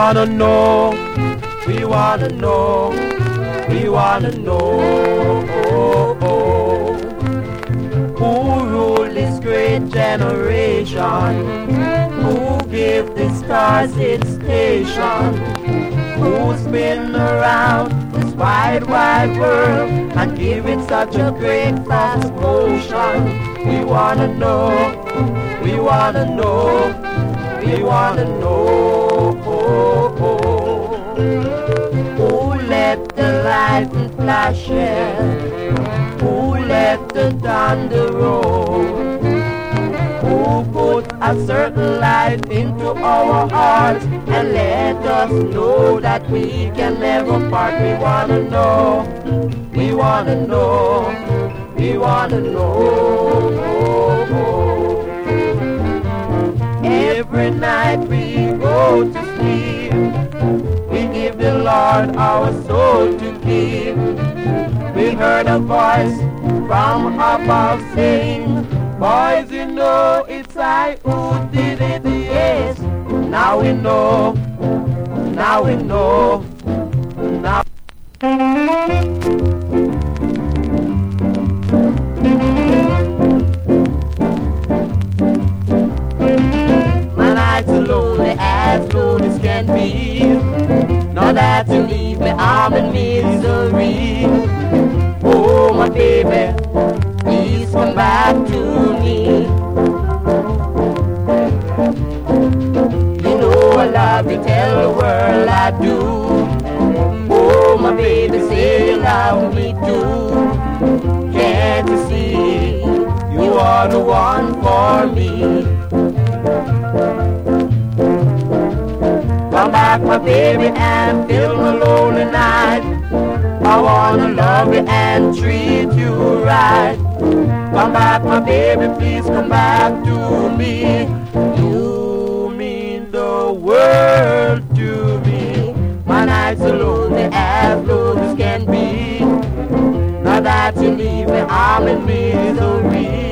wanna know, we wanna know, we wanna know. Who ruled this great generation? Who gave the stars its station? Who spin around this wide, wide world and give it such a great fast motion? We wanna know, we wanna know, we wanna know. Who let the lightning flashes? Who let the thunder roll? Who put a certain light into our hearts and let us know that we can never part? We wanna know, we wanna know, we wanna know. Every night we go to sleep, we give the Lord our soul to keep. We heard a voice from above saying, boys, you know it's I who did it, yes. Now we know, now we know, now. My nights are lonely as lonely as can be. Now that you leave me, I'm in misery. Oh, my baby, please come back to me. You know I love you, tell the world I do. Oh, my baby, say you love me too. Can't you see, you are the one for me. Come back, my baby, and fill my lonely night. I wanna love you and treat you right. Come back, my baby, please come back to me. You mean the world to me. My nights are lonely as lonely as can be. Now that you leave me, I'm in misery.